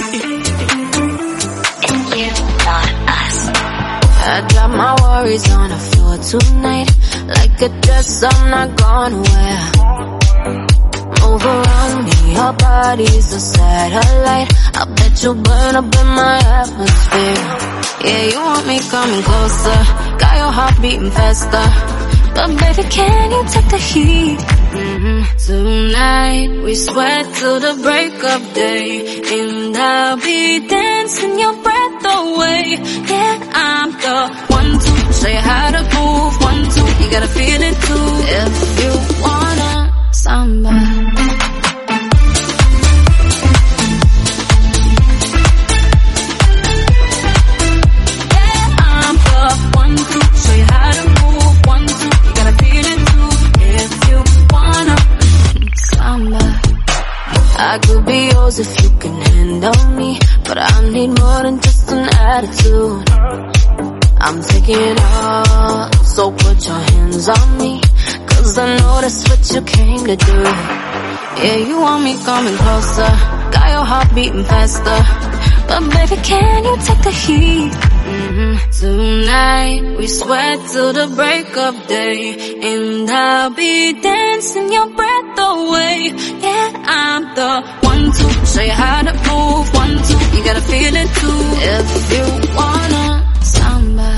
I drop my worries on the floor tonight, like a dress I'm not gonna wear. Move around me, your body's a satellite. I bet you burn up in my atmosphere. Yeah, you want me coming closer, got your heart beating faster. But baby, can you take the heat? Tonight, we sweat till the break of day, and I'll be dancing your breath away. Yeah, I'm the one to show you how to move. 1, 2, you gotta feel it too. If you wanna samba. I could be yours if you can handle me, but I need more than just an attitude. I'm taking it all, so put your hands on me, 'cause I know that's what you came to do. Yeah, you want me coming closer, got your heart beating faster. But baby, can you take the heat? Tonight, we sweat till the break of day, and I'll be dancing your breath away. Yeah, I'm the one to show you how to move. 1, 2, you gotta feel it too. If you wanna samba.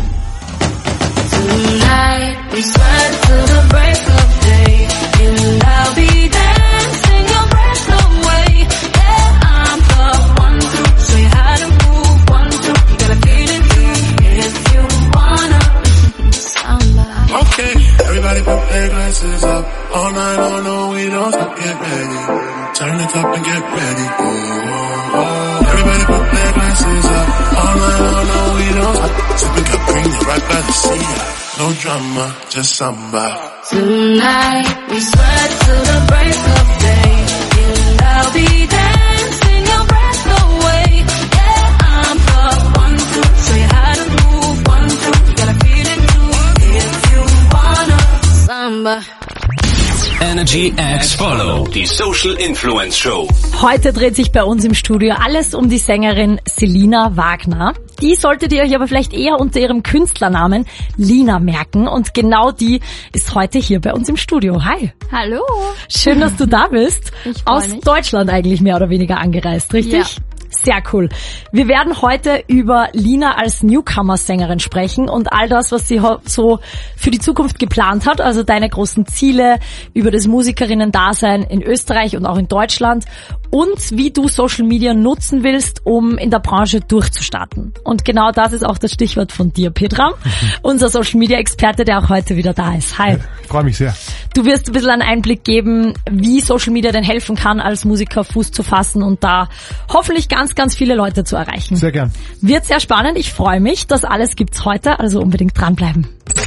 Tonight, we sweat till the break of day, and I'll be dancing your breath away. Yeah, I'm the one to show you how to move. 1, 2, you gotta feel it too. If you wanna samba. Okay, everybody put their glasses up. All night long, no, we don't stop, get ready. Turn it up and get ready. Oh, oh, oh. Everybody put their glasses up. All night long, no, we don't stop. Sipping Capri right by the sea. No drama, just samba. Tonight, we sweat till the break of day, and I'll be dancing your breath away. Yeah, I'm the one to show you how to move. 1, 2, you gotta feel it too. If you wanna samba. Energy X Follow, die Social Influence Show. Heute dreht sich bei uns im Studio alles um die Sängerin Selina Wagner. Die solltet ihr euch aber vielleicht eher unter ihrem Künstlernamen Lina merken. Und genau die ist heute hier bei uns im Studio. Hi. Hallo. Schön, dass du da bist. Ich freu Aus mich. Deutschland eigentlich mehr oder weniger angereist, richtig? Ja. Sehr cool. Wir werden heute über Lina als Newcomer-Sängerin sprechen und all das, was sie so für die Zukunft geplant hat, also deine großen Ziele über das Musikerinnen-Dasein in Österreich und auch in Deutschland und wie du Social Media nutzen willst, um in der Branche durchzustarten. Und genau das ist auch das Stichwort von dir, Petra, unser Social Media Experte, der auch heute wieder da ist. Hi. Ich freue mich sehr. Du wirst ein bisschen einen Einblick geben, wie Social Media denn helfen kann, als Musiker Fuß zu fassen und da hoffentlich ganz, ganz viele Leute zu erreichen. Sehr gern. Wird sehr spannend. Ich freue mich. Das alles gibt's heute, also unbedingt dranbleiben.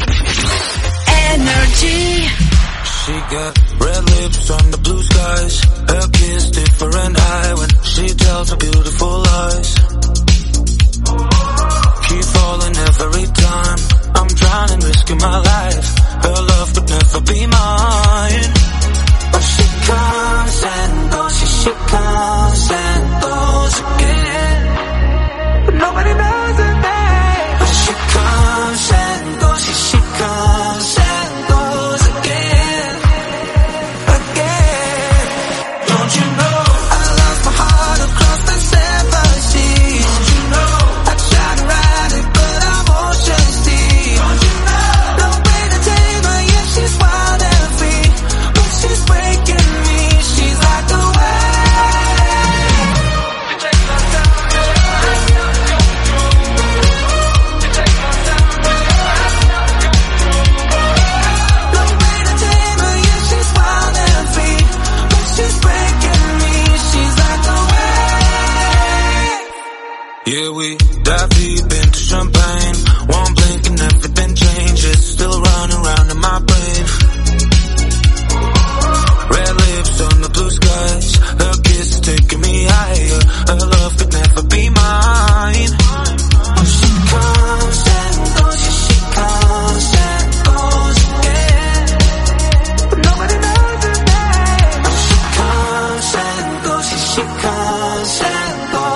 Energy. She got red lips on the blue skies. Her kiss different eye when she tells her beautiful lies. Keep falling every time. I'm drowning, risking my life. Her love could never be mine. But she comes and goes, she comes and goes again. But nobody knows her name. But she comes and goes, she comes and goes again. Again. Don't you know I lost my heart across the 7 seas? Don't you know I tried to ride it but I'm ocean deep? Don't you know no way to tame her, yeah she's wild and free. But she's breaking me, she's like a yeah, we dive deep into champagne. One blink and everything changes. Still running around in my brain. Red lips on the blue skies. Her kiss is taking me higher. Her love could never be mine. She comes and goes, she comes and goes again. But nobody knows her name. She comes and goes, she comes and goes.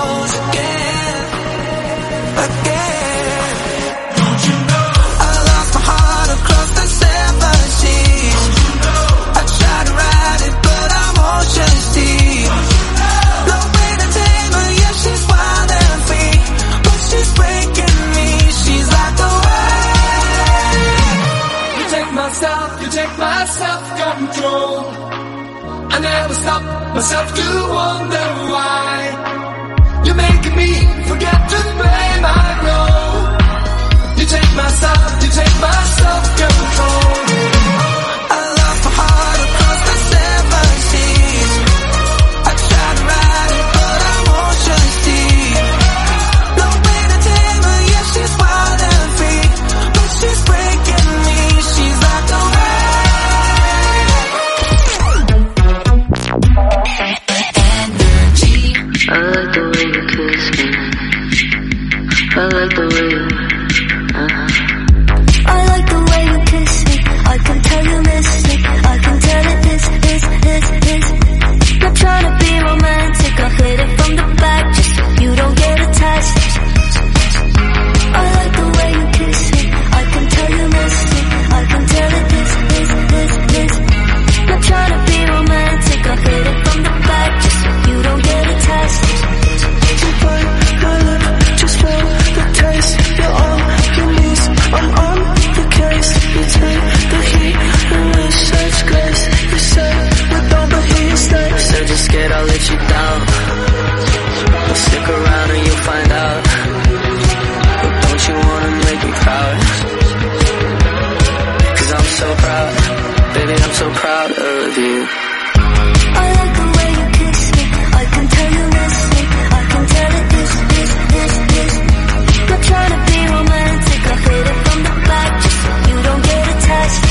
myself to wonder why you're making me forget to blame. I know you take my side, you take my self-control. I love my heart across the seven seas. I try to ride it, but I won't just see. No way to tame her, yeah, she's wild and free, but she's breaking me. She's like the I like the way you kiss me. I like the way you, I like the way you kiss me. I can tell you miss me. I can tell it is. Not trying to be romantic. I hit it from the back just so you don't get attached. I like the way you kiss me. I can tell you miss me. I can tell it is. Not trying to be romantic. I hit it from the back just so you don't get attached. You bite my lip, just feel the taste. You're all you need. I'm on the case. You take the heat and we such grace. You say without the heat stays. said you're scared I'll let you down. Well, stick around and you'll find out. But don't you wanna make me proud? 'Cause I'm so proud, baby, I'm so proud of you. I like the way you kiss me. I can tell you miss me. I can tell it is. Not trying to be romantic. I hit it from the back just so you don't get attached.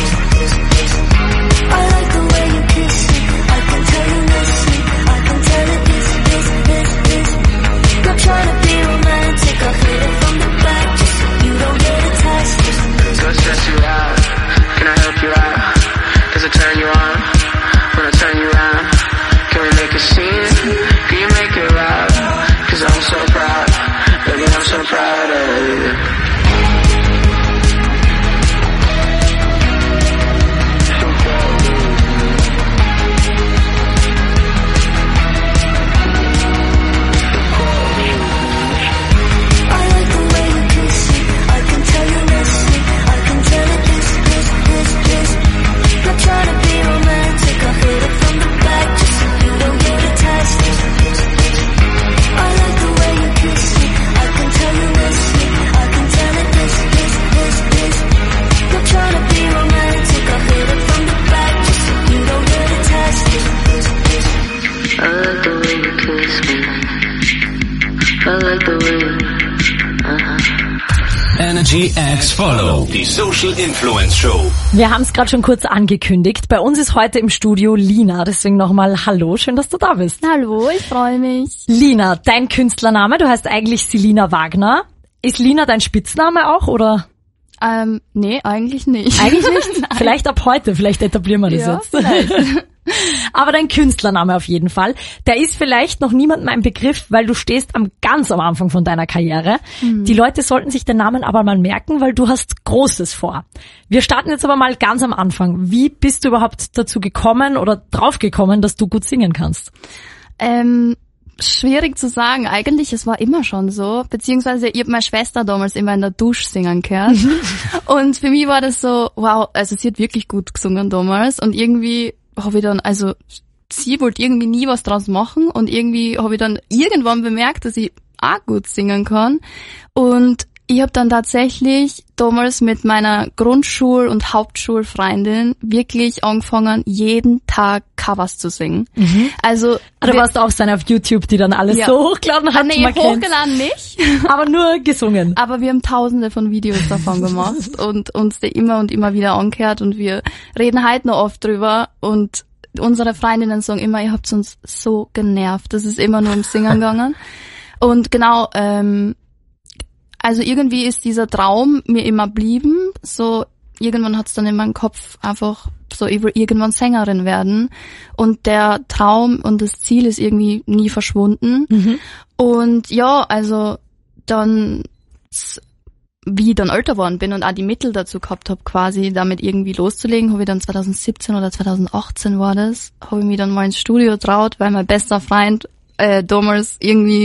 I like the way you kiss me. I can tell you miss me. I can tell it is. Not trying to be romantic. I hit it from the back just so you don't get attached. Go stress you out, can I help you out? Does it turn you on when I turn you around? Can we make a scene? Can you make it loud? 'Cause I'm so proud, baby, I'm so proud of you. I like the way you kiss me. I can tell you miss me. I can tell it is. Not trying to be romantic. I hit it from the back just so you don't get attached. I like the way you kiss me. I can tell you miss me. I can tell it is. Not trying to be romantic. I hit it from the back just so you don't get attached. I like the way you kiss me. I like the way you, Energy X Follow, die Social Influence Show. Wir haben es gerade schon kurz angekündigt. Bei uns ist heute im Studio Lina, deswegen nochmal hallo, schön, dass du da bist. Hallo, ich freue mich. Lina, dein Künstlername, du heißt eigentlich Selina Wagner. Ist Lina dein Spitzname auch, oder? Nee, eigentlich nicht. Eigentlich nicht? Vielleicht ab heute, vielleicht etablieren wir das jetzt. Vielleicht. Aber dein Künstlername auf jeden Fall, der ist vielleicht noch niemandem ein Begriff, weil du stehst ganz am Anfang von deiner Karriere. Die Leute sollten sich den Namen aber mal merken, weil du hast Großes vor. Wir starten jetzt aber mal ganz am Anfang. Wie bist du überhaupt dazu gekommen oder drauf gekommen, dass du gut singen kannst? Schwierig zu sagen. Eigentlich, es war immer schon so. Beziehungsweise ich habe meine Schwester damals immer in der Dusche singen gehört. Und für mich war das so, wow, also sie hat wirklich gut gesungen damals. Und irgendwie habe ich dann, also sie wollte irgendwie nie was draus machen. Und irgendwie habe ich dann irgendwann bemerkt, dass ich auch gut singen kann. Und ich habe dann tatsächlich damals mit meiner Grundschul- und Hauptschulfreundin wirklich angefangen, jeden Tag Covers zu singen. Also du warst auch so eine auf YouTube, die dann alles so hochgeladen hat. Nee, hochgeladen nicht. Aber nur gesungen. Aber wir haben tausende von Videos davon gemacht und uns die immer und immer wieder angehört und wir reden heute noch oft drüber und unsere Freundinnen sagen immer, ihr habt uns so genervt. Das ist immer nur ums Singen gegangen. Und genau, also irgendwie ist dieser Traum mir immer blieben. So irgendwann hat's dann in meinem Kopf einfach so, ich will irgendwann Sängerin werden. Und der Traum und das Ziel ist irgendwie nie verschwunden. Und ja, also dann, wie ich dann älter geworden bin und auch die Mittel dazu gehabt habe, quasi damit irgendwie loszulegen, habe ich dann 2017 oder 2018 war das, habe ich mich dann mal ins Studio getraut, weil mein bester Freund damals irgendwie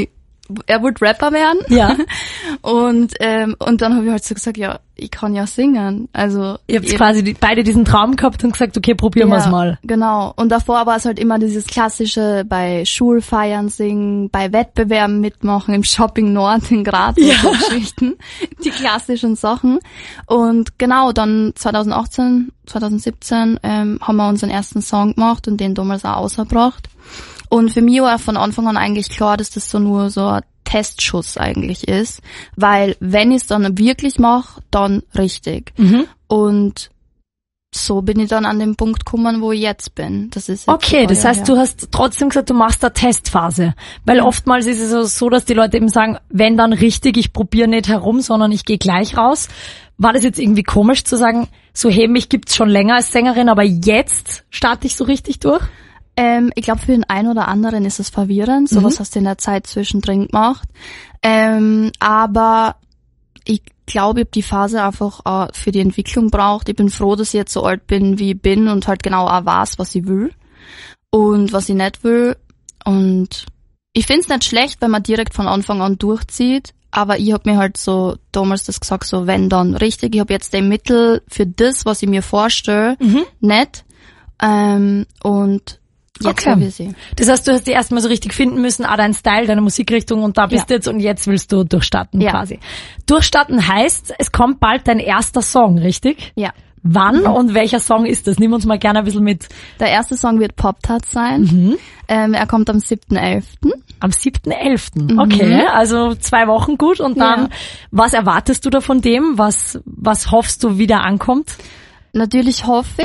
er wollte Rapper werden. Ja. Und dann habe ich halt so gesagt, ja, ich kann ja singen. Also ihr habt quasi beide diesen Traum gehabt und gesagt, okay, probieren wir es mal. Genau. Und davor war es halt immer dieses klassische bei Schulfeiern singen, bei Wettbewerben mitmachen, im Shopping Nord in Graz und so Geschichten. Die klassischen Sachen. Und genau, dann 2017 haben wir unseren ersten Song gemacht und den damals auch ausgebracht. Und für mich war von Anfang an eigentlich klar, dass das so nur so ein Testschuss eigentlich ist, weil wenn ich es dann wirklich mache, dann richtig. Und so bin ich dann an den Punkt gekommen, wo ich jetzt bin. Das ist jetzt okay, das heißt, du hast trotzdem gesagt, du machst eine Testphase. Weil oftmals ist es so, dass die Leute eben sagen, wenn dann richtig, ich probiere nicht herum, sondern ich gehe gleich raus. War das jetzt irgendwie komisch zu sagen, so hey, mich gibt's schon länger als Sängerin, aber jetzt starte ich so richtig durch? Ich glaube, für den einen oder anderen ist es verwirrend. Sowas hast du in der Zeit zwischendrin gemacht. Aber ich glaube, ich habe die Phase einfach für die Entwicklung braucht. Ich bin froh, dass ich jetzt so alt bin, wie ich bin und halt genau auch weiß, was ich will und was ich nicht will. Und ich find's nicht schlecht, wenn man direkt von Anfang an durchzieht. Aber ich hab mir halt so damals das gesagt, so wenn dann richtig. Ich habe jetzt den Mittel für das, was ich mir vorstelle, nicht. Und jetzt habe ich sie. Das heißt, du hast dich erstmal so richtig finden müssen, dein Style, deine Musikrichtung und da bist du jetzt und jetzt willst du durchstarten quasi. Durchstarten heißt, es kommt bald dein erster Song, richtig? Ja. Wann und welcher Song ist das? Nimm uns mal gerne ein bisschen mit. Der erste Song wird Pop-Tarts sein. Er kommt am 7.11. Am 7.11. Okay, also 2 Wochen gut und dann, was erwartest du da von dem? Was hoffst du, wie der ankommt? Natürlich hoffe